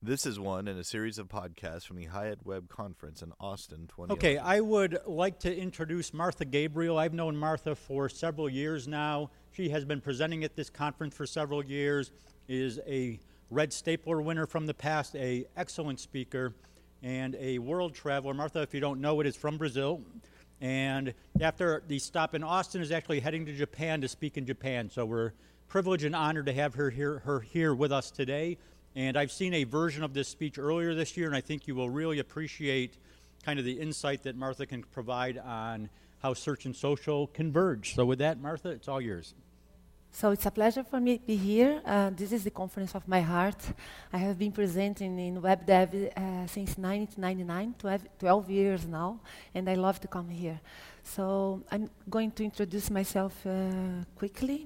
This is one in a series of podcasts from the Hyatt Web Conference in Austin 2011. Okay, I would like to introduce Martha Gabriel. I've known Martha for several years now. She has been presenting at this conference for several years, is a Red Stapler winner from the past, a excellent speaker, and a world traveler. Martha, if you don't know it, is from Brazil. And after the stop in Austin, is actually heading to Japan to speak in Japan. So we're privileged and honored to have her here with us today. And I've seen a version of this speech earlier this year, and I think you will really appreciate kind of the insight that Martha can provide on how search and social converge. So with that, Martha, it's all yours. So it's a pleasure for me to be here. This is the conference of my heart. I have been presenting in web dev since 1999, 12 years now, and I love to come here. So I'm going to introduce myself quickly.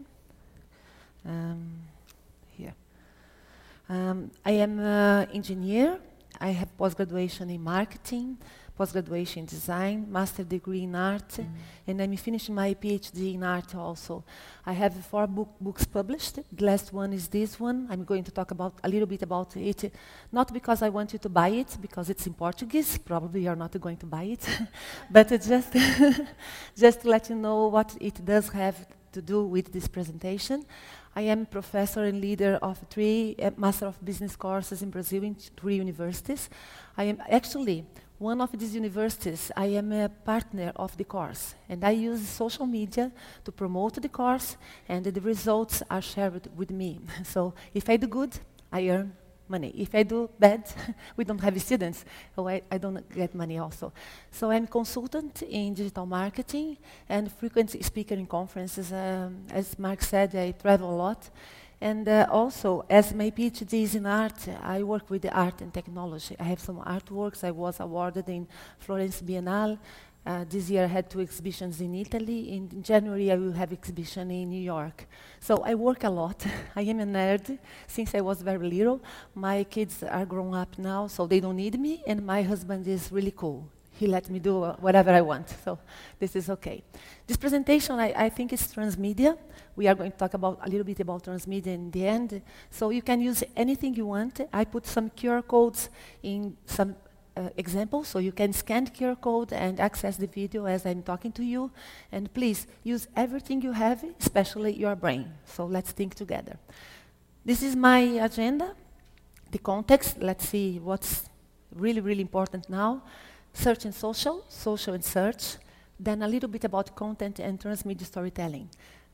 Here. I am an engineer. I have post-graduation in marketing, post-graduation in design, master degree in art, and I'm finishing my PhD in art also. I have 4 books published. The last one is this one. I'm going to talk about a little bit about it, not because I want you to buy it, because it's in Portuguese. Probably you're not going to buy it, but it's just, just to let you know what it does have to do with this presentation. I am professor and leader of 3 Master of Business courses in Brazil in 3 universities. I am actually one of these universities. I am a partner of the course, and I use social media to promote the course, and the results are shared with me. So if I do good, I earn money. If I do bad, we don't have students, so I don't get money also. So I'm consultant in digital marketing and frequent speaker in conferences. As Mark said, I travel a lot. And also, as my PhD is in art, I work with the art and technology. I have some artworks. I was awarded in Florence Biennale. This year I had 2 exhibitions in Italy. In January I will have exhibition in New York. So I work a lot. I am a nerd since I was very little. My kids are grown up now, so they don't need me, and my husband is really cool. He let me do whatever I want, so this is okay. This presentation, I think is transmedia. We are going to talk about a little bit about transmedia in the end. So you can use anything you want. I put some QR codes in some example, so you can scan the QR code and access the video as I'm talking to you. And please use everything you have, especially your brain. So let's think together. This is my agenda. The context, let's see what's really, really important now. Search and social, social and search. Then a little bit about content and transmedia storytelling.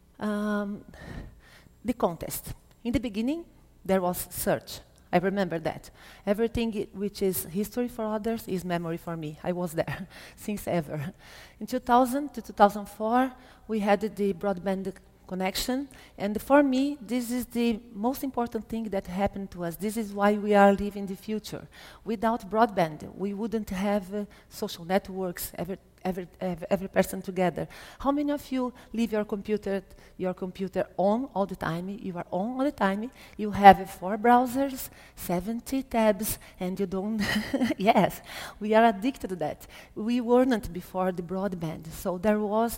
The context. In the beginning, there was search. I remember that. Everything which is history for others is memory for me. I was there since ever. In 2000 to 2004, we had the broadband connection. And for me, this is the most important thing that happened to us. This is why we are living the future. Without broadband, we wouldn't have social networks, every person together. How many of you leave your computer on all the time? You are on all the time. You have 4 browsers, 70 tabs, and you don't. Yes, we are addicted to that. We weren't before the broadband, so there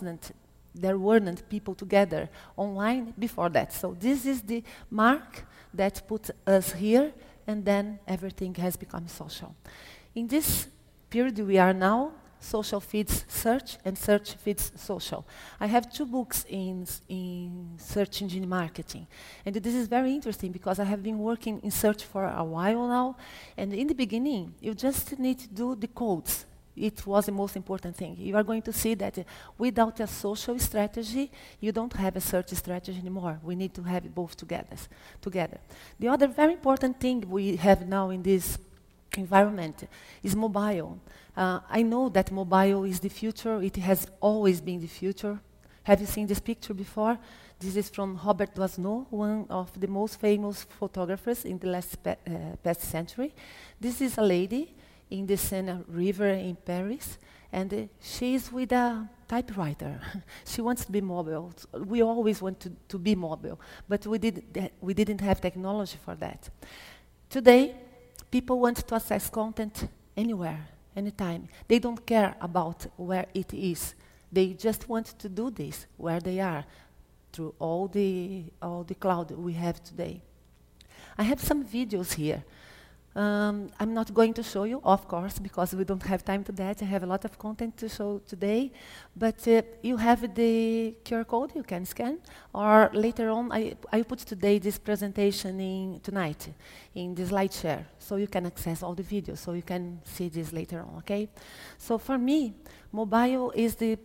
weren't people together online before that. So this is the mark that put us here, and then everything has become social. In this period we are now, social feeds search, and search feeds social. I have 2 books in search engine marketing. And this is very interesting because I have been working in search for a while now. And in the beginning, you just need to do the codes. It was the most important thing. You are going to see that without a social strategy, you don't have a search strategy anymore. We need to have it both together. The other very important thing we have now in this environment is mobile. I know that mobile is the future. It has always been the future. Have you seen this picture before? This is from Robert Doisneau, one of the most famous photographers in the past century. This is a lady in the Seine River in Paris, and she's with a typewriter. She wants to be mobile. We always want to be mobile, but we didn't have technology for that. Today, people want to access content anywhere, anytime. They don't care about where it is. They just want to do this where they are, through all the cloud we have today. I have some videos here. I'm not going to show you, of course, because we don't have time to that. I have a lot of content to show today. But you have the QR code you can scan, or later on, I put today this presentation tonight in the slide share, so you can access all the videos, so you can see this later on, okay? So for me, mobile is the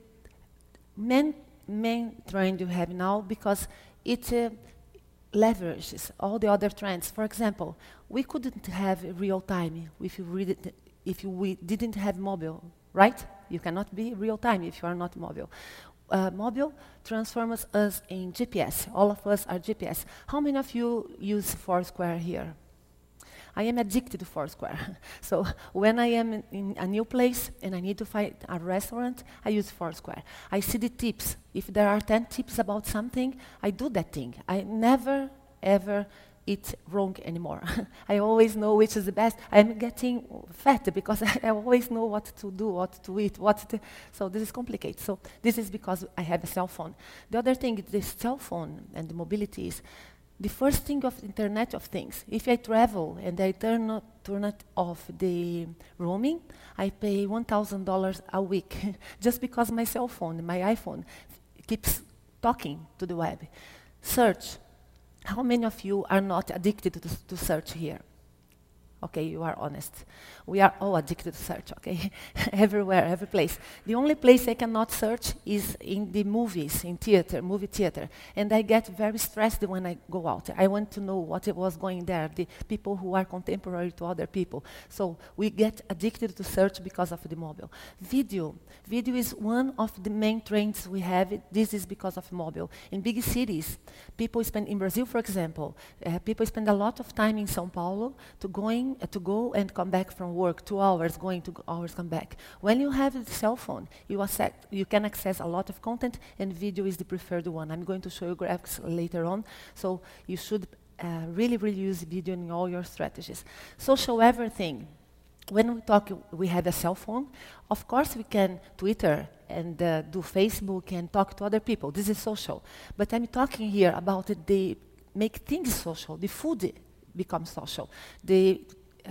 main trend you have now because it leverages all the other trends. For example, we couldn't have real time if we didn't have mobile, right? You cannot be real time if you are not mobile. Mobile transforms us in GPS. All of us are GPS. How many of you use Foursquare here? I am addicted to Foursquare. So when I am in a new place and I need to find a restaurant, I use Foursquare. I see the tips. If there are 10 tips about something, I do that thing. I never, ever eat wrong anymore. I always know which is the best. I'm getting fat because I always know what to do, what to eat, so this is complicated. So this is because I have a cell phone. The other thing, the cell phone and the mobility is the first thing of Internet of Things. If I travel and I turn it off the roaming, I pay $1,000 a week just because my cell phone, my iPhone, keeps talking to the web. Search. How many of you are not addicted to search here? Okay, you are honest. We are all addicted to search, okay? Everywhere, every place. The only place I cannot search is in the movies, in movie theater. And I get very stressed when I go out. I want to know what it was going there, the people who are contemporary to other people. So we get addicted to search because of the mobile. Video. Video is one of the main trends we have. This is because of mobile. In big cities, people spend, in Brazil, for example, people spend a lot of time in São Paulo to go and come back from work, 2 hours going, 2 hours come back. When you have the cell phone, you can access a lot of content, and video is the preferred one. I'm going to show you graphics later on, so you should really, really use video in all your strategies. Social everything. When we talk, we have a cell phone. Of course, we can Twitter and do Facebook and talk to other people. This is social. But I'm talking here about make things social. The food becomes social. The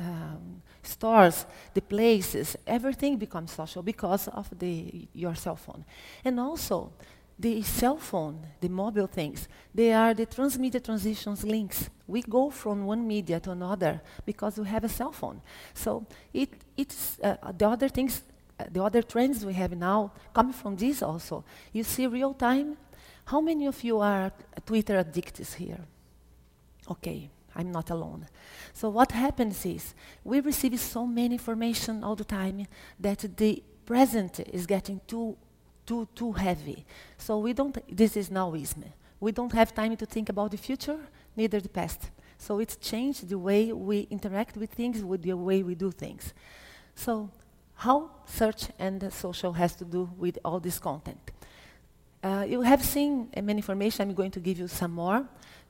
stores, the places, everything becomes social because of your cell phone. And also, the cell phone, the mobile things, they are the transmedia transitions links. We go from one media to another because we have a cell phone. So it's the other things, the other trends we have now come from this also. You see real time. How many of you are Twitter addicts here? Okay. I'm not alone. So what happens is, we receive so many information all the time that the present is getting too heavy. So this is nowism. We don't have time to think about the future, neither the past. So it's changed the way we interact with things, with the way we do things. So how search and social has to do with all this content? You have seen many information. I'm going to give you some more.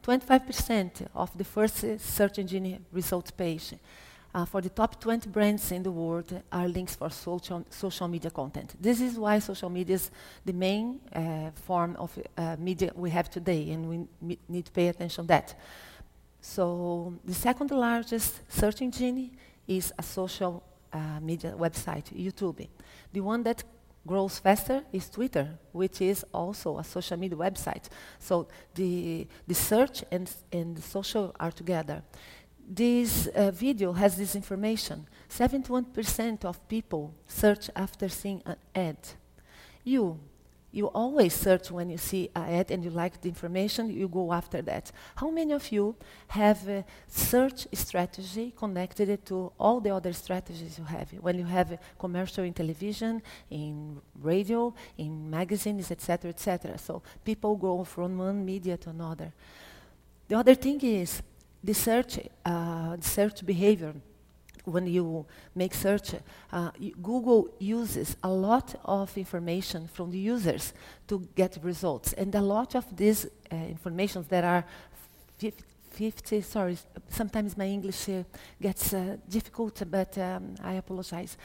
25% of the first search engine results page for the top 20 brands in the world are links for social media content. This is why social media is the main form of media we have today, and we need to pay attention to that. So the second largest search engine is a social media website, YouTube. The one that grows faster is Twitter, which is also a social media website. So the search and the social are together. This video has this information. 71% of people search after seeing an ad. You always search when you see an ad and you like the information, you go after that. How many of you have a search strategy connected to all the other strategies you have? When you have a commercial in television, in radio, in magazines, etc., etc. So people go from one media to another. The other thing is the search behavior. When you make search, Google uses a lot of information from the users to get results. And a lot of these informations that are 50, sorry, sometimes my English gets difficult, but I apologize.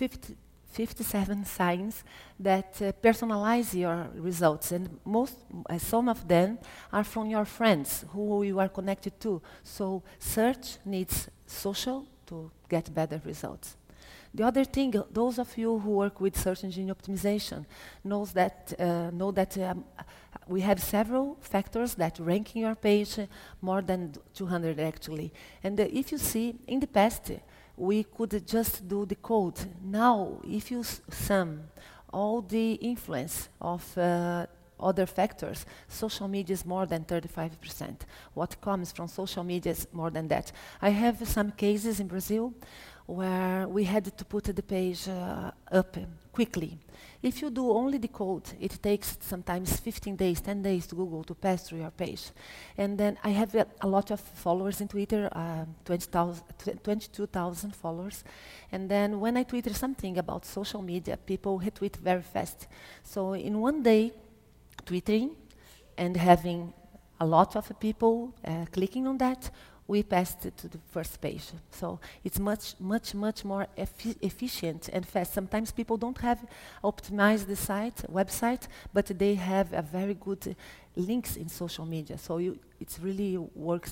57 signs that personalize your results, and some of them are from your friends who you are connected to. So search needs social to get better results. The other thing, those of you who work with search engine optimization know that we have several factors that rank in your page, more than 200 actually. And if you see, in the past, we could just do the code. Now, if you sum all the influence of other factors, social media is more than 35%. What comes from social media is more than that. I have some cases in Brazil where we had to put the page up quickly. If you do only the code, it takes sometimes 15 days, 10 days to Google to pass through your page. And then I have a lot of followers in Twitter, 22,000 followers. And then when I tweet something about social media, people retweet very fast. So in one day, tweeting and having a lot of people clicking on that, we passed it to the first page. So it's much more efficient and fast. Sometimes people don't have optimized the website, but they have a very good links in social media. So it really works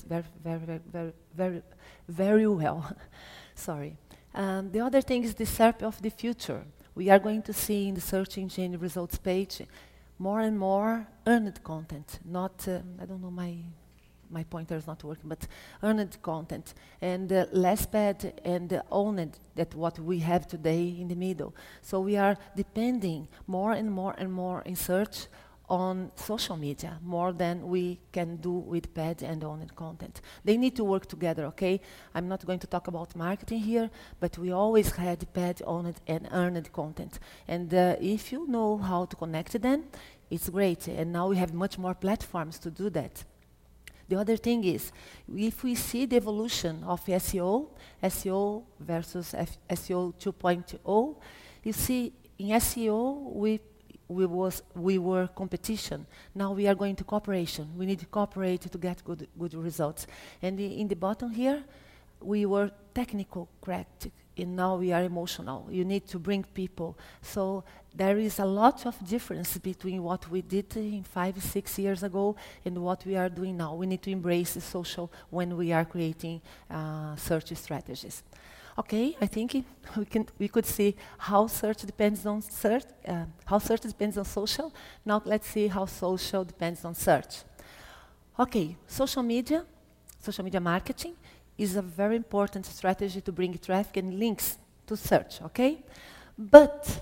very well. Sorry. The other thing is the SERP of the future. We are going to see in the search engine results page more and more earned content, not, I don't know, my pointer is not working, but earned content, and less bad and owned, that what we have today in the middle. So we are depending more and more in search on social media, more than we can do with paid and owned content. They need to work together, okay? I'm not going to talk about marketing here, but we always had paid, owned, and earned content. And if you know how to connect them, it's great. And now we have much more platforms to do that. The other thing is, if we see the evolution of SEO versus SEO 2.0, you see in SEO we were competition. Now we are going to cooperation. We need to cooperate to get good results. And in the bottom here, we were technical correct, and now we are emotional. You need to bring people. So there is a lot of difference between what we did in 5, 6 years ago and what we are doing now. We need to embrace the social when we are creating search strategies. Okay, I think we could see how search depends on social. Now let's see how social depends on search. Okay, social media marketing is a very important strategy to bring traffic and links to search, okay? But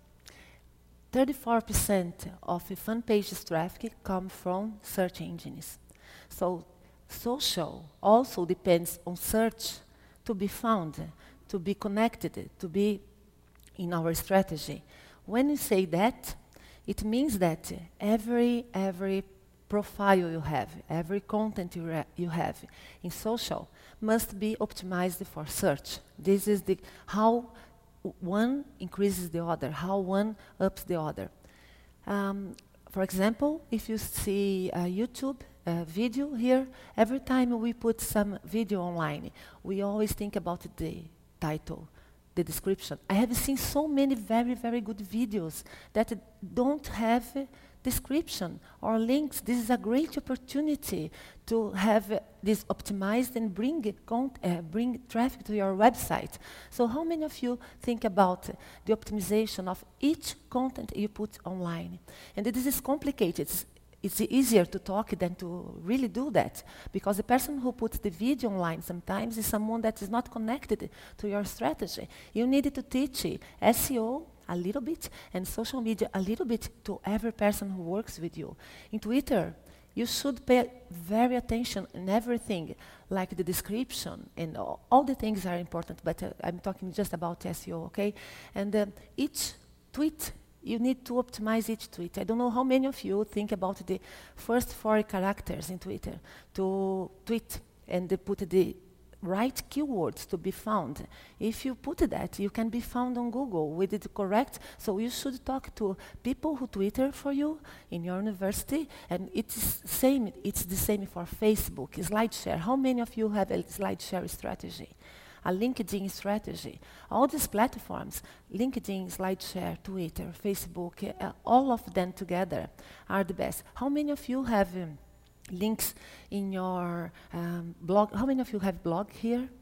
34% of the fan pages traffic come from search engines. So social also depends on search to be found, to be connected, to be in our strategy. When you say that, it means that every profile you have, every content you have in social must be optimized for search. This is how one increases the other, how one ups the other. For example, if you see a YouTube video here, every time we put some video online, we always think about the title, the description. I have seen so many very good videos that don't have description or links. This is a great opportunity to have this optimized and bring traffic to your website. So how many of you think about the optimization of each content you put online? And this is complicated. It's easier to talk than to really do that, because the person who puts the video online sometimes is someone that is not connected to your strategy. You need to teach SEO a little bit and social media a little bit to every person who works with you. In Twitter, you should pay very attention in everything, like the description, and all the things are important, but I'm talking just about SEO, okay? And each tweet, you need to optimize each tweet. I don't know how many of you think about the first 4 characters in Twitter to tweet and put the right keywords to be found. If you put that, you can be found on Google with it correct. So you should talk to people who Twitter for you in your university, and it's the same for Facebook, SlideShare. How many of you have a SlideShare strategy? A LinkedIn strategy. All these platforms, LinkedIn, SlideShare, Twitter, Facebook, all of them together are the best. How many of you have links in your blog? How many of you have blog here?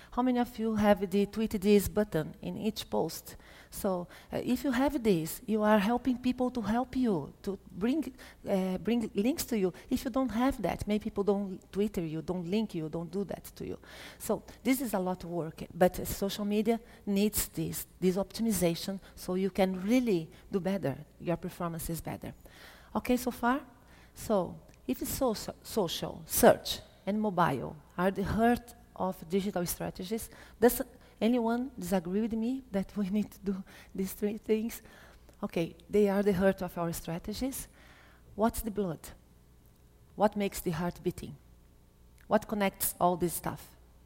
How many of you have the tweet this button in each post? So if you have this, you are helping people to help you, to bring links to you. If you don't have that, maybe people don't Twitter you, don't link you, don't do that to you. So this is a lot of work, but social media needs this optimization so you can really do better. Your performance is better. Okay, so far? So if it's social, search, and mobile are the heart of digital strategies, does anyone disagree with me that we need to do these three things? Okay, they are the heart of our strategies. What's the blood? What makes the heart beating? What connects all this stuff?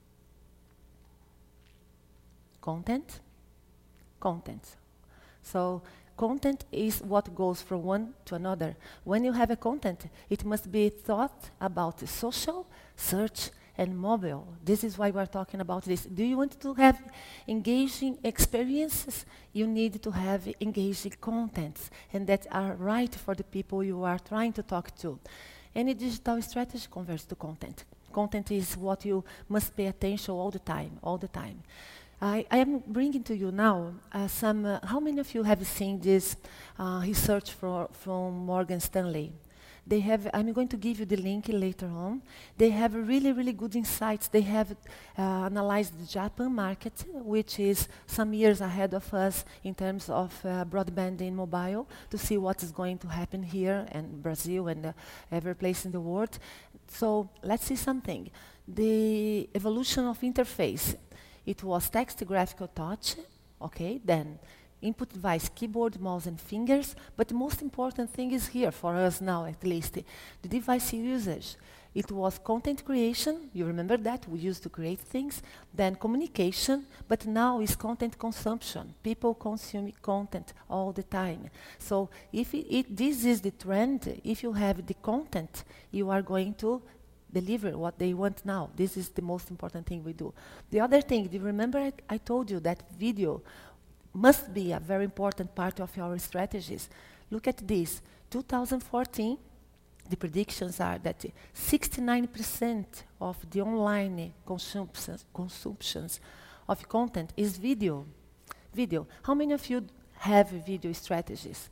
Content? Content. So content is what goes from one to another. When you have a content, it must be thought about social, search, and mobile. This is why we're talking about this. Do you want to have engaging experiences? You need to have engaging contents, and that are right for the people you are trying to talk to. Any digital strategy converts to content. Content is what you must pay attention all the time, all the time. I am bringing to you now how many of you have seen this research from Morgan Stanley? They have, I'm going to give you the link later on. They have really, really good insights. They have analyzed the Japan market, which is some years ahead of us in terms of broadband and mobile, to see what is going to happen here and Brazil and every place in the world. So let's see something. The evolution of interface. It was text, graphical, touch, okay, then input device, keyboard, mouse, and fingers, but the most important thing is here, for us now at least, the device usage. It was content creation, you remember that, we used to create things, then communication, but now is content consumption. People consume content all the time. So if this is the trend, if you have the content, you are going to deliver what they want now. This is the most important thing we do. The other thing, do you remember I told you that video must be a very important part of our strategies. Look at this. 2014, the predictions are that 69% of the online consumptions of content is video. Video. How many of you have video strategies?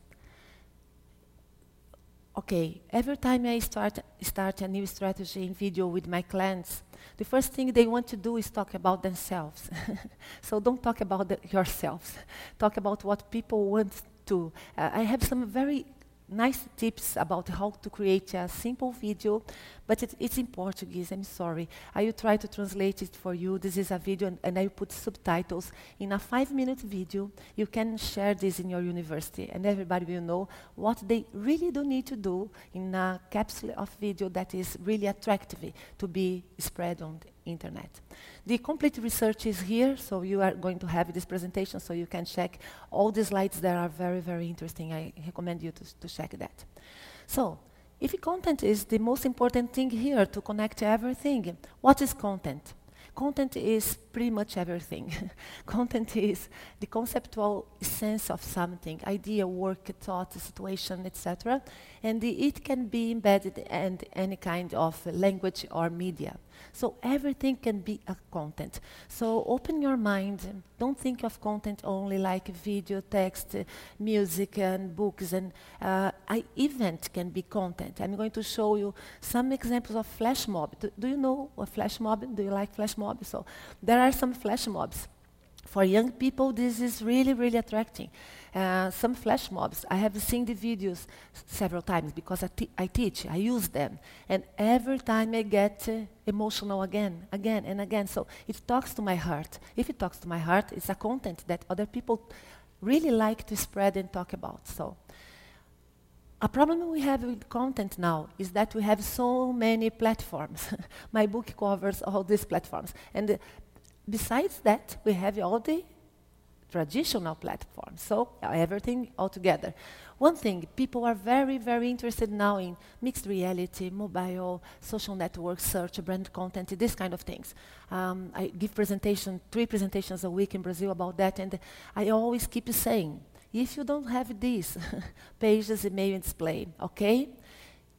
Okay, every time I start a new strategy in video with my clients, the first thing they want to do is talk about themselves. So don't talk about yourselves. Talk about what people want to. I have some very nice tips about how to create a simple video, but it's in Portuguese, I'm sorry. I will try to translate it for you. This is a video, and I put subtitles. In a 5-minute video, you can share this in your university, and everybody will know what they really do need to do in a capsule of video that is really attractive to be spread on the internet. The complete research is here, so you are going to have this presentation so you can check all the slides that are very, very interesting. I recommend you to check that. So, if content is the most important thing here to connect everything, what is content? Content is pretty much everything. Content is the conceptual sense of something, idea, work, thought, situation, etc. And it can be embedded in any kind of language or media. So everything can be a content. So open your mind. Don't think of content only like video, text, music, and books. And event can be content. I'm going to show you some examples of flash mob. Do you know a flash mob? Do you like flash mob? So there are some flash mobs. For young people, this is really, really attracting. Some flash mobs, I have seen the videos several times because I teach, I use them. And every time I get emotional again and again. So it talks to my heart. If it talks to my heart, it's a content that other people really like to spread and talk about. So a problem we have with content now is that we have so many platforms. My book covers all these platforms. And besides that, we have all the traditional platforms, so everything all together. One thing, people are very, very interested now in mixed reality, mobile, social networks, search, brand content, these kind of things. I give 3 presentations a week in Brazil about that, and I always keep saying, if you don't have these pages, email, and display, okay?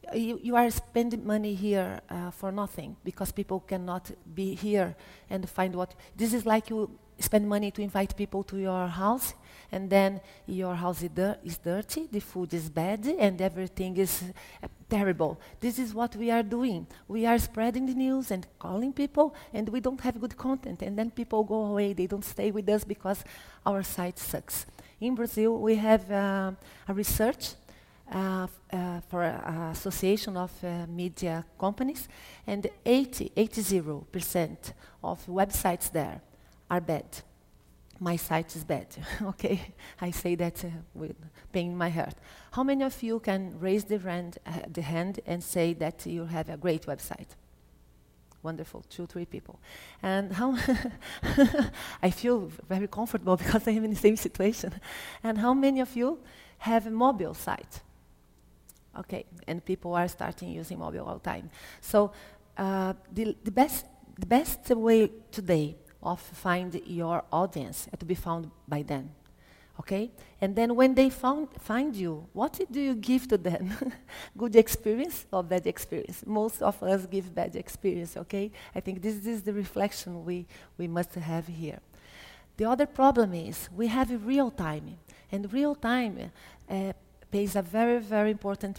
you are spending money here for nothing because people cannot be here and find what. This is like you spend money to invite people to your house, and then your house is dirty, the food is bad, and everything is terrible. This is what we are doing. We are spreading the news and calling people, and we don't have good content, and then people go away. They don't stay with us because our site sucks. In Brazil, we have a research for an association of media companies, and 80% of websites there are bad. My site is bad, okay? I say that with pain in my heart. How many of you can raise the hand and say that you have a great website? Wonderful, 2, 3 people. And how I feel very comfortable because I am in the same situation. And how many of you have a mobile site? Okay, and people are starting using mobile all the time. So the best way today of find your audience to be found by them, okay? And then when they find you, what do you give to them? Good experience or bad experience? Most of us give bad experience, okay? I think this is the reflection we must have here. The other problem is we have real time, and real time plays a very, very important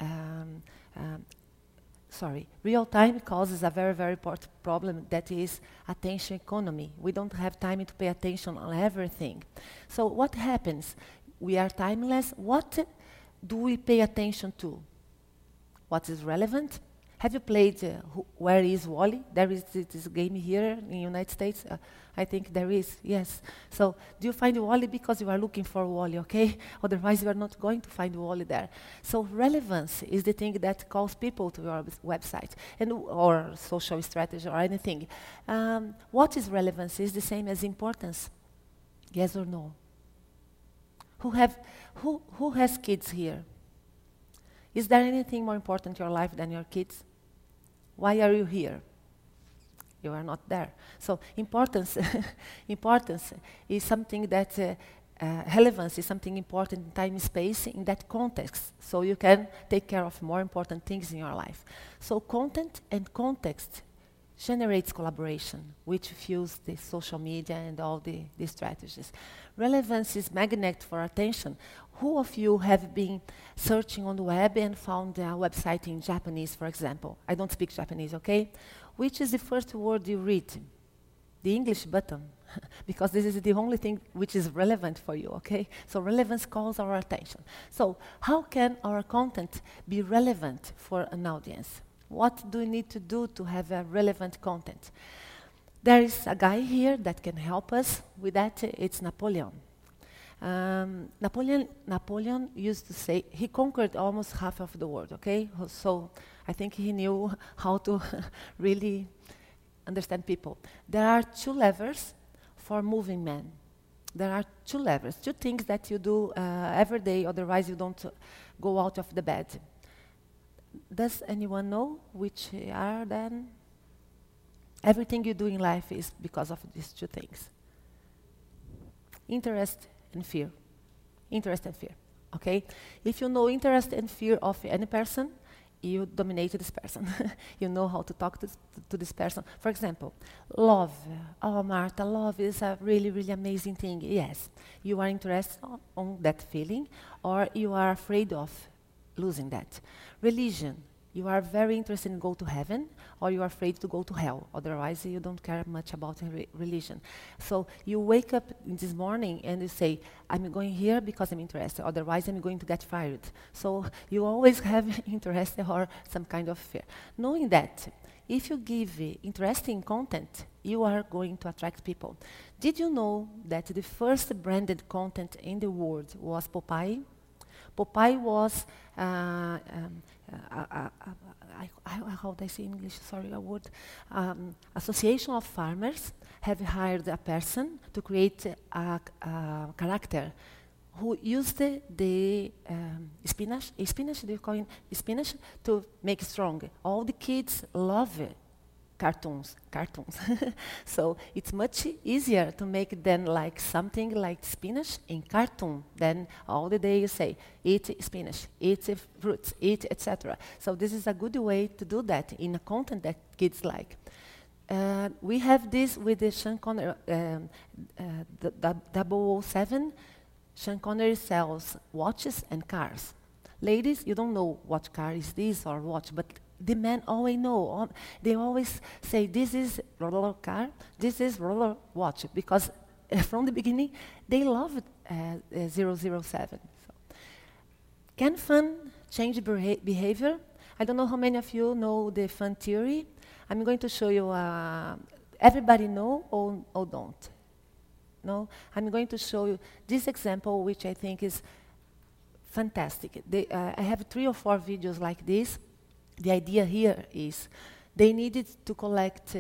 real time causes a very, very important problem that is attention economy. We don't have time to pay attention on everything. So what happens? We are timeless. What do we pay attention to? What is relevant? Have you played Where is Wally? There is this game here in the United States. I think there is, yes. So do you find Wally because you are looking for Wally, okay? Otherwise, you are not going to find Wally there. So relevance is the thing that calls people to your website or social strategy or anything. What is relevance is the same as importance. Yes or no? Who has kids here? Is there anything more important in your life than your kids? Why are you here? You are not there. So importance is something that, relevance is something important in time and space in that context. So you can take care of more important things in your life. So content and context generates collaboration, which fuels the social media and all the strategies. Relevance is magnet for attention. Who of you have been searching on the web and found a website in Japanese, for example? I don't speak Japanese, okay? Which is the first word you read? The English button, because this is the only thing which is relevant for you, okay? So relevance calls our attention. So how can our content be relevant for an audience? What do we need to do to have a relevant content? There is a guy here that can help us with that. It's Napoleon. Napoleon used to say, he conquered almost half of the world, okay? So I think he knew how to really understand people. There are 2 levers for moving men. There are 2 levers, 2 things that you do every day, otherwise you don't go out of the bed. Does anyone know which are then? Everything you do in life is because of these 2 things. Interest and fear. Interest and fear, okay? If you know interest and fear of any person, you dominate this person. You know how to talk to this person. For example, love. Oh, Martha, love is a really, really amazing thing. Yes, you are interested on that feeling, or you are afraid of losing that. Religion. You are very interested in go to heaven, or you are afraid to go to hell. Otherwise, you don't care much about religion. So you wake up in this morning and you say, I'm going here because I'm interested. Otherwise, I'm going to get fired. So you always have interest or some kind of fear. Knowing that, if you give interesting content, you are going to attract people. Did you know that the first branded content in the world was Popeye? Popeye was, how do I say in English? Sorry, a word. Association of farmers have hired a person to create a character who used the spinach, do you call it spinach, to make strong. All the kids love it. cartoons. So it's much easier to make than like something like spinach in cartoon. Then all the day you say, eat spinach, eat fruits, eat, etc. So this is a good way to do that in a content that kids like. We have this with the Sean Connery, the 007. Sean Connery sells watches and cars. Ladies, you don't know what car is this or watch, but the men always know. They always say, this is roller car, this is roller watch, because from the beginning, they loved 007. So. Can fun change behavior? I don't know how many of you know the fun theory. I'm going to show you, everybody know or don't? No? I'm going to show you this example, which I think is fantastic. I have 3 or 4 videos like this. The idea here is they needed to collect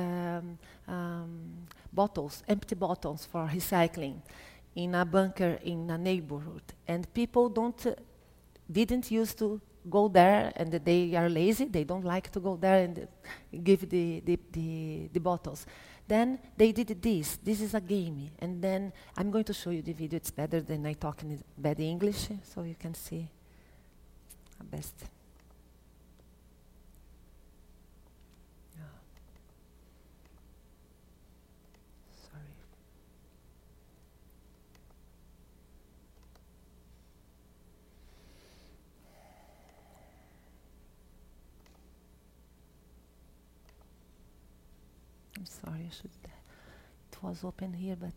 bottles, empty bottles for recycling in a bunker in a neighborhood. And people didn't used to go there, and they are lazy. They don't like to go there and give the bottles. Then they did this. This is a game. And then I'm going to show you the video. It's better than I talk in bad English, so you can see best. Sorry. I'm sorry, I should. It was open here, but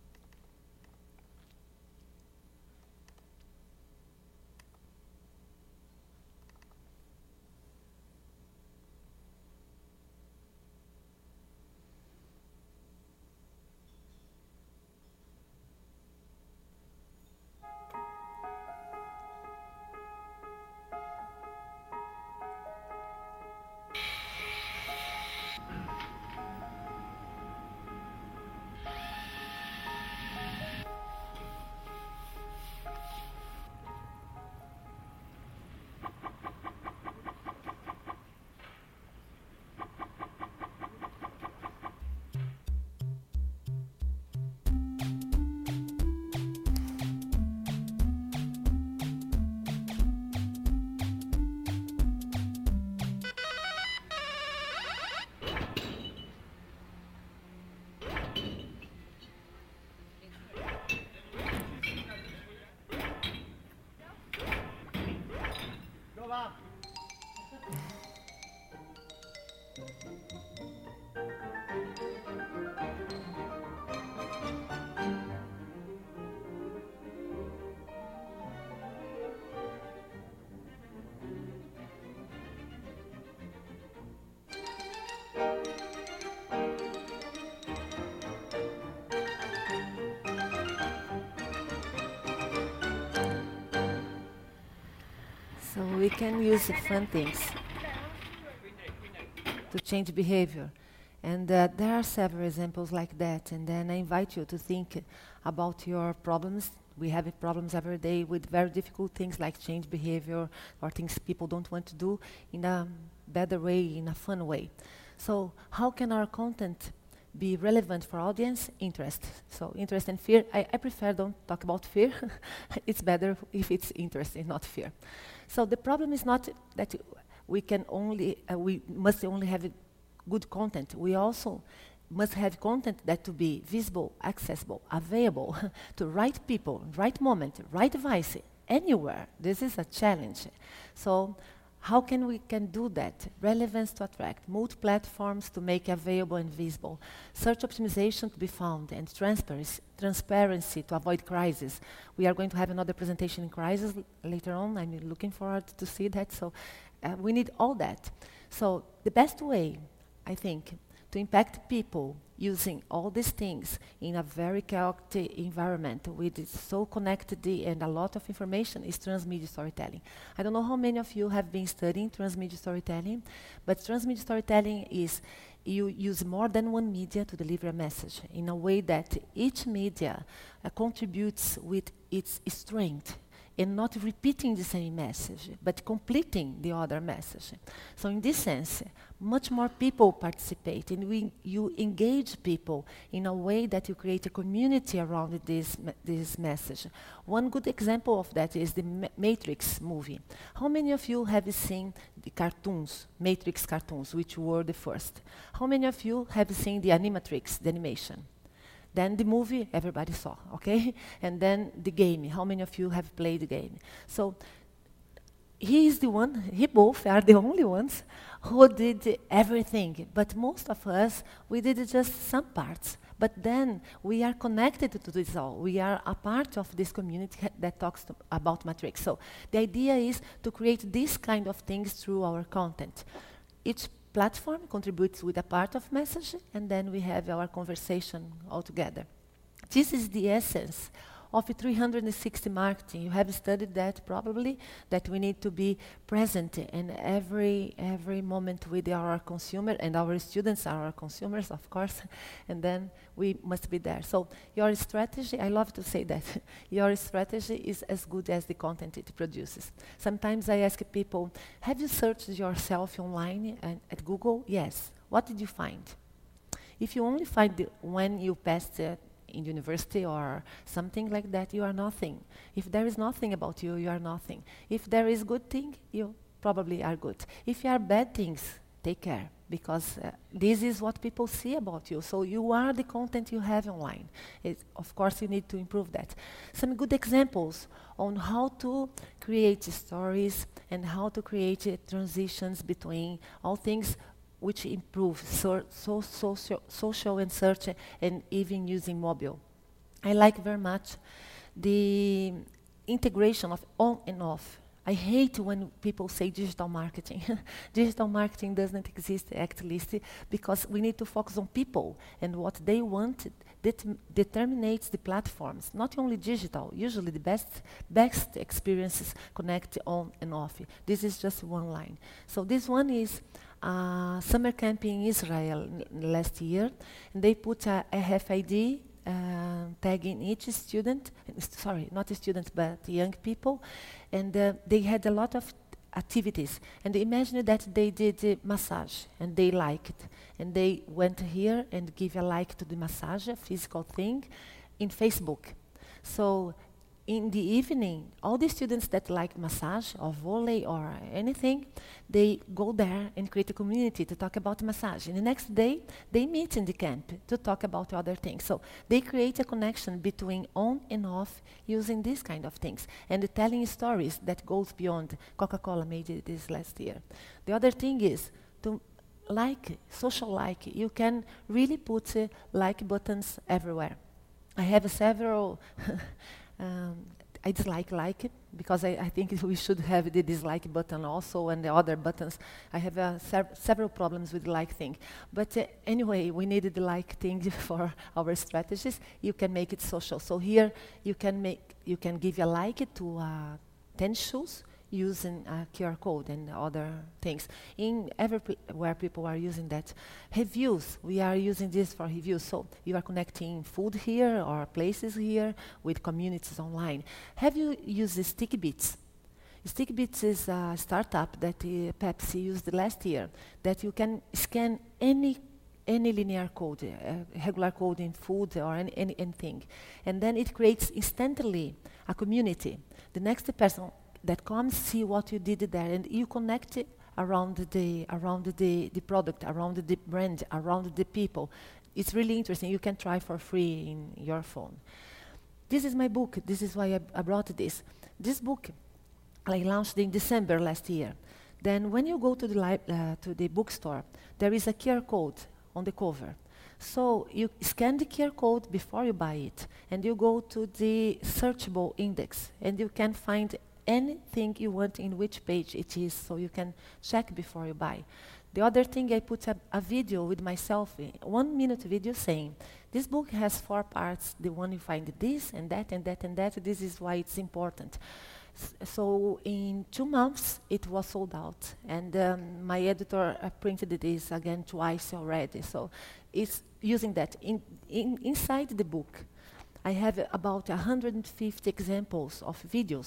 so we can use fun things to change behavior. And there are several examples like that. And then I invite you to think about your problems. We have problems every day with very difficult things like change behavior or things people don't want to do in a better way, in a fun way. So how can our content be relevant for audience? Interest. So interest and fear. I prefer don't talk about fear. It's better if it's interest and not fear. So the problem is not that we must only have good content. We also must have content that to be visible, accessible, available to right people, right moment, right device, anywhere. This is a challenge. So how can we do that? Relevance to attract, multi-platforms to make available and visible, search optimization to be found, and transparency to avoid crisis. We are going to have another presentation in crisis later on. I'm looking forward to see that. So we need all that. So the best way, I think, to impact people using all these things in a very chaotic environment with so connected and a lot of information is transmedia storytelling. I don't know how many of you have been studying transmedia storytelling, but transmedia storytelling is you use more than one media to deliver a message in a way that each media contributes with its strength and not repeating the same message, but completing the other message. So in this sense, much more people participate, and you engage people in a way that you create a community around this message. One good example of that is the Matrix movie. How many of you have seen the cartoons, Matrix cartoons, which were the first? How many of you have seen the Animatrix, the animation? Then the movie, everybody saw, okay? And then the game, how many of you have played the game? So he both are the only ones who did everything. But most of us, we did just some parts. But then we are connected to this all. We are a part of this community that talks about Matrix. So the idea is to create this kind of things through our content. Each platform contributes with a part of message, and then we have our conversation all together. This is the essence of 360 marketing. You have studied that probably, that we need to be present in every moment with our consumer, and our students are our consumers, of course, and then we must be there. So your strategy, I love to say that, your strategy is as good as the content it produces. Sometimes I ask people, have you searched yourself online and at Google? Yes. What did you find? If you only find when you passed in university or something like that, you are nothing. If there is nothing about you, you are nothing. If there is good thing, you probably are good. If you are bad things, take care, because this is what people see about you. So you are the content you have online. Of course, you need to improve that. Some good examples on how to create stories and how to create transitions between all things which improve social and search, and even using mobile. I like very much the integration of on and off. I hate when people say digital marketing. Digital marketing doesn't exist, at least, because we need to focus on people, and what they want determines the platforms, not only digital. Usually the best experiences connect on and off. This is just one line. So this one is summer camp in Israel last year, and they put a RFID tag in each student, sorry, not students, but young people, and they had a lot of activities. And imagine that they did massage, and they liked it, and they went here and give a like to the massage, a physical thing, in Facebook. So in the evening, all the students that like massage or volley or anything, they go there and create a community to talk about massage. And the next day, they meet in the camp to talk about other things. So they create a connection between on and off using these kind of things, and telling stories that goes beyond. Coca-Cola made this last year. The other thing is to social like. You can really put like buttons everywhere. I have several I dislike it, because I think we should have the dislike button also, and the other buttons. I have several problems with the like thing. But anyway, we needed the like thing for our strategies. You can make it social. So here you can give a like to 10 shoes using a QR code and other things. In everywhere people are using that. Reviews, we are using this for reviews. So you are connecting food here or places here with communities online. Have you used the StickBits? StickBits is a startup that Pepsi used last year, that you can scan any linear code, regular code in food or anything. And then it creates instantly a community. The next person that comes, see what you did there, and you connect it around the product, around the brand, around the people. It's really interesting. You can try for free in your phone. This is my book. This is why I brought this. This book I launched in December last year. Then when you go to the bookstore, there is a QR code on the cover. So you scan the QR code before you buy it, and you go to the searchable index, and you can find anything you want in which page it is, so you can check before you buy. The other thing, I put a video with myself, 1 minute video saying, this book has 4 parts, the one you find this and that and that and that, this is why it's important. So in 2 months, it was sold out. And my editor printed this again twice already. So it's using that. Inside the book, I have about 150 examples of videos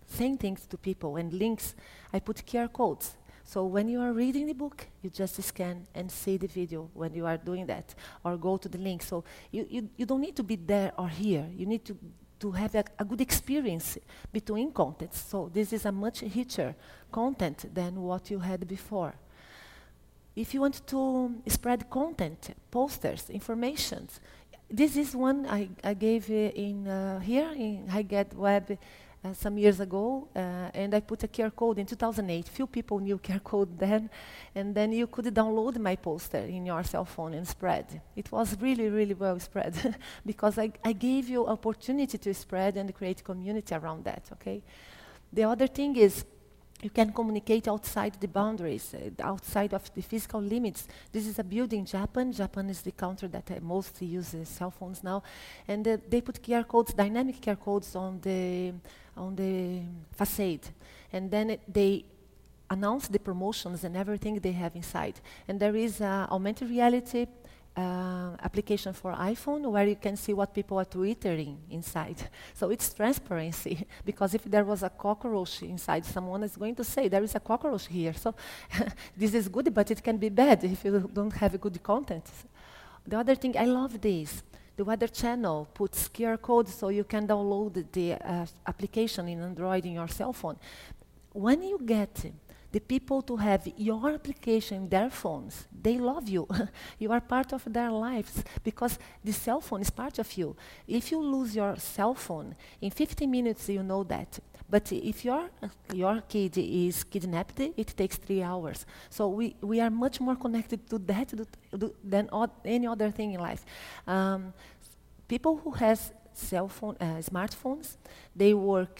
saying things to people and links. I put QR codes. So when you are reading the book, you just scan and see the video when you are doing that, or go to the link. So you don't need to be there or here. You need to have a good experience between contents. So this is a much richer content than what you had before. If you want to spread content, posters, informations, this is one I gave here in HiGET Web some years ago, and I put a QR code in 2008. Few people knew QR code then, and then you could download my poster in your cell phone and spread. It was really, really well spread because I gave you opportunity to spread and create community around that, okay? The other thing is you can communicate outside the boundaries, outside of the physical limits. This is a building in Japan. Japan is the country that most uses cell phones now. And they put QR codes, dynamic QR codes on the facade. And then they announce the promotions and everything they have inside. And there is augmented reality application for iPhone where you can see what people are twittering inside. So it's transparency, because if there was a cockroach inside, someone is going to say, there is a cockroach here. So this is good, but it can be bad if you don't have good content. The other thing, I love this. The Weather Channel puts QR codes so you can download the application in Android in your cell phone. When you get the people to have your application in their phones, they love you. You are part of their lives because the cell phone is part of you. If you lose your cell phone, in 15 minutes you know that. But if your kid is kidnapped, it takes 3 hours. So we are much more connected to that than any other thing in life. People who has smartphones, they work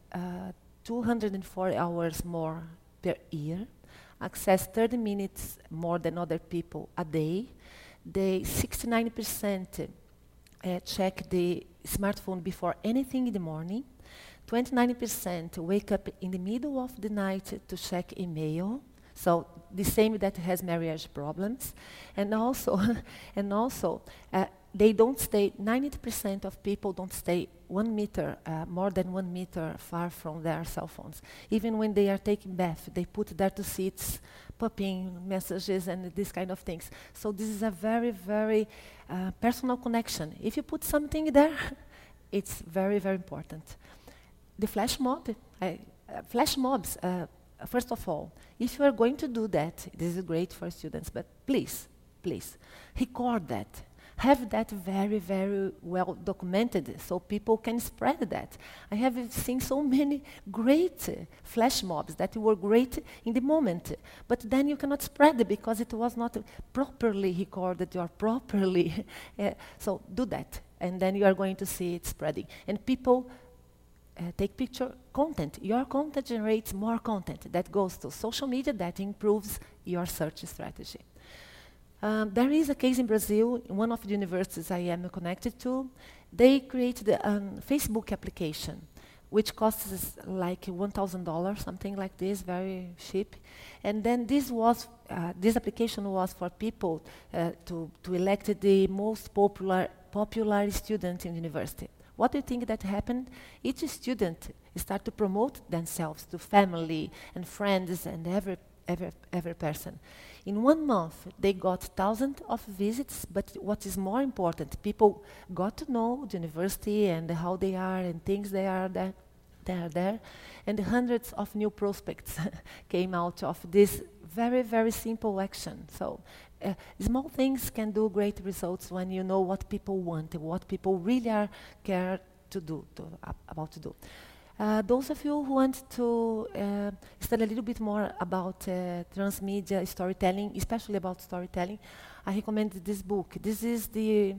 240 hours more per year, access 30 minutes more than other people a day. They 69% check the smartphone before anything in the morning. 29% wake up in the middle of the night to check email. So the same that has marriage problems. And also, they don't stay, 90% of people don't stay 1 meter, more than 1 meter far from their cell phones. Even when they are taking bath, they put there to see it's popping messages and these kind of things. So this is a very, very personal connection. If you put something there, it's very, very important. The flash mobs, first of all, if you are going to do that, this is great for students, but please, record that. Have that very, very well documented so people can spread that. I have seen so many great flash mobs that were great in the moment, but then you cannot spread it because it was not properly recorded or properly. So do that, and then you are going to see it spreading. And people take picture content. Your content generates more content that goes to social media that improves your search strategy. There is a case in Brazil, in one of the universities I am connected to. They created a Facebook application, which costs like $1,000, something like this, very cheap. And then this application was for people to elect the most popular student in the university. What do you think that happened? Each student started to promote themselves to family and friends and every person. In 1 month, they got thousands of visits, but what is more important, people got to know the university and how they are and things they are there, and hundreds of new prospects came out of this very, very simple action. So small things can do great results when you know what people want, what people really care to do. Those of you who want to study a little bit more about transmedia storytelling, especially about storytelling, I recommend this book. This is the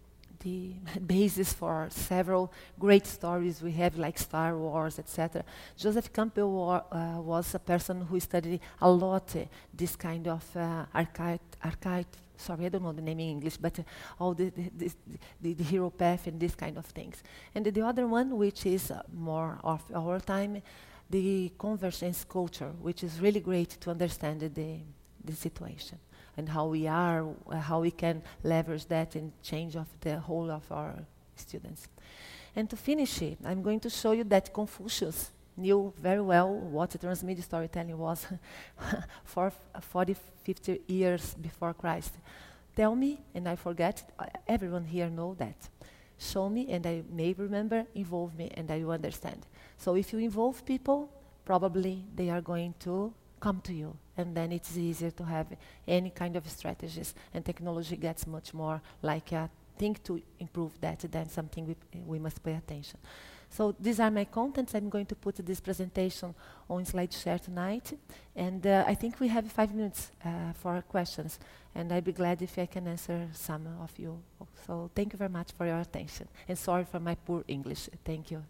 basis for several great stories we have, like Star Wars, etc. Joseph Campbell was a person who studied a lot this kind of archive. Sorry, I don't know the name in English, but all the hero path and these kind of things. And the other one, which is more of our time, the convergence culture, which is really great to understand the situation and how we can leverage that and change of the whole of our students. And to finish it, I'm going to show you that Confucius knew very well what transmedia storytelling was for 40, 50 years before Christ. Tell me, and I forget, everyone here know that. Show me, and I may remember, involve me, and I will understand. So if you involve people, probably they are going to come to you, and then it's easier to have any kind of strategies, and technology gets much more like a thing to improve that than something we must pay attention. So these are my contents. I'm going to put this presentation on SlideShare tonight, and I think we have 5 minutes for questions, and I'd be glad if I can answer some of you. So thank you very much for your attention, and sorry for my poor English. Thank you.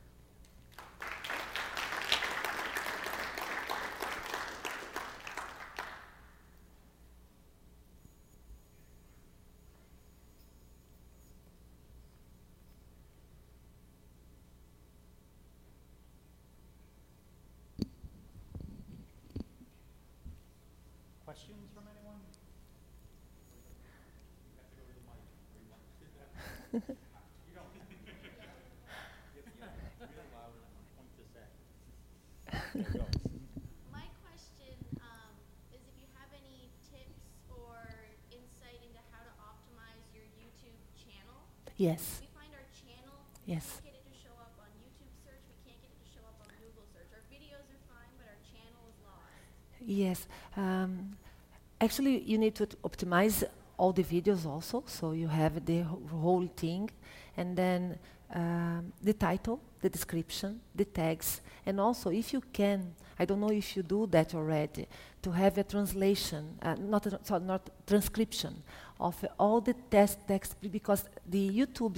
Questions from anyone? You have to go to the mic. Or you want to sit there? You don't. Really loud and I'm point this at. There you go. My question is if you have any tips or insight into how to optimize your YouTube channel. Yes. We find our channel, Yes. we can't get it to show up on YouTube search, we can't get it to show up on Google search. Our videos are fine, but our channel is lost. Yes. Actually, you need to optimize all the videos also, so you have the whole thing, and then the title, the description, the tags, and also if you can, I don't know if you do that already, to have a translation, not transcription of all the text, because the YouTube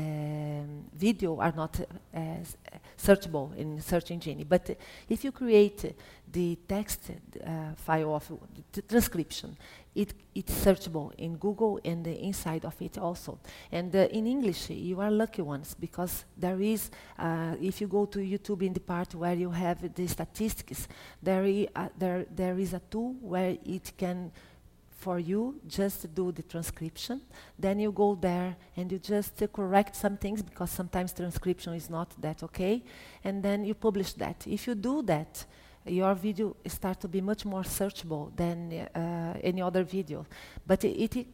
video are not searchable in search engine. But if you create the text file of the transcription, it's searchable in Google and the inside of it also. And in English, you are lucky ones, because there is, if you go to YouTube in the part where you have the statistics, there is a tool where it can, for you, just do the transcription. Then you go there and you just correct some things, because sometimes transcription is not that okay, and then you publish that. If you do that, your video starts to be much more searchable than any other video. But it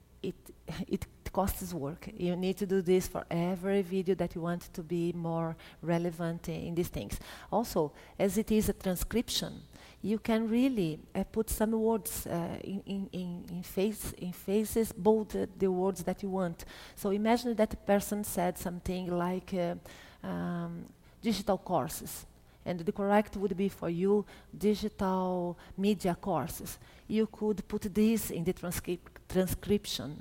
costs work. You need to do this for every video that you want to be more relevant in these things. Also, as it is a transcription, you can really put some words in faces, bold the words that you want. So imagine that a person said something like digital courses, and the correct would be for you digital media courses. You could put this in the transcription.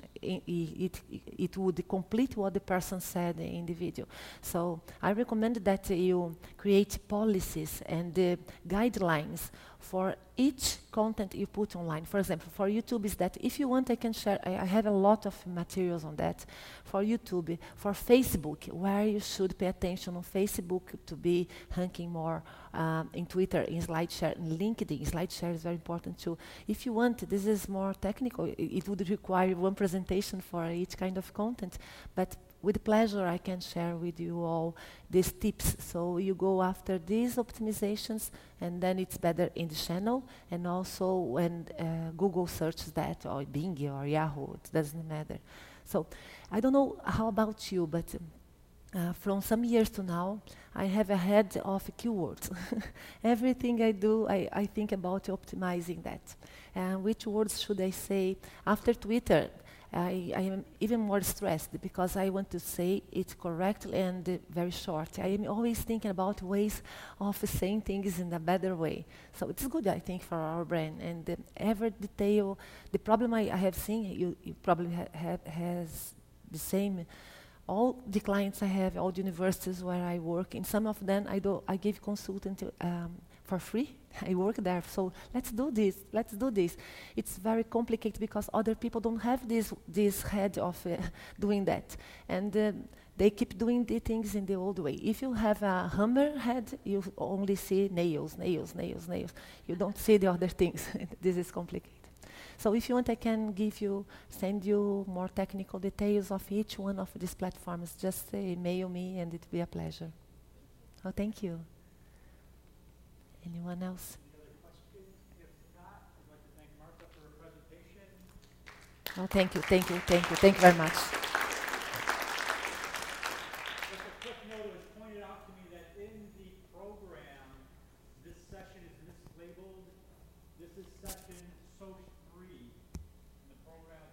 It would complete what the person said in the video. So I recommend that you create policies and guidelines for each content you put online. For example, for YouTube is that if you want, I can share, I have a lot of materials on that for YouTube. For Facebook, where you should pay attention on Facebook to be ranking more, in Twitter, in SlideShare, in LinkedIn. SlideShare is very important too. If you want, this is more technical, it would require one presentation for each kind of content, but with pleasure I can share with you all these tips. So you go after these optimizations, and then it's better in the channel, and also when Google searches that, or Bing or Yahoo, it doesn't matter. So I don't know how about you, but from some years to now, I have a head of keywords. Everything I do, I think about optimizing that. And which words should I say? After Twitter, I am even more stressed, because I want to say it correctly and very short. I am always thinking about ways of saying things in a better way. So it's good, I think, for our brain. And every detail, the problem I have seen, you probably has the same. All the clients I have, all the universities where I work, in some of them I give consultant for free. I work there, so let's do this. It's very complicated, because other people don't have this head of doing that. And they keep doing the things in the old way. If you have a hammer head, you only see nails. You don't see the other things. This is complicated. So if you want, I can send you more technical details of each one of these platforms. Just email me, and it'll be a pleasure. Oh, thank you. Anyone else? Any other questions? If not, I'd like to thank Martha for her presentation. Oh, thank you, thank you, thank you, thank you very much. Just a quick note, it was pointed out to me that in the program, this session is mislabeled. This is session SOC 3, and the program